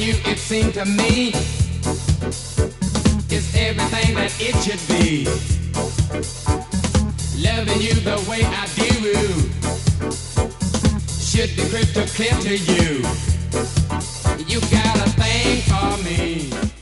you, it seemed to me, is everything that it should be. Loving you the way I do should be crystal clear to you. You got a thing for me.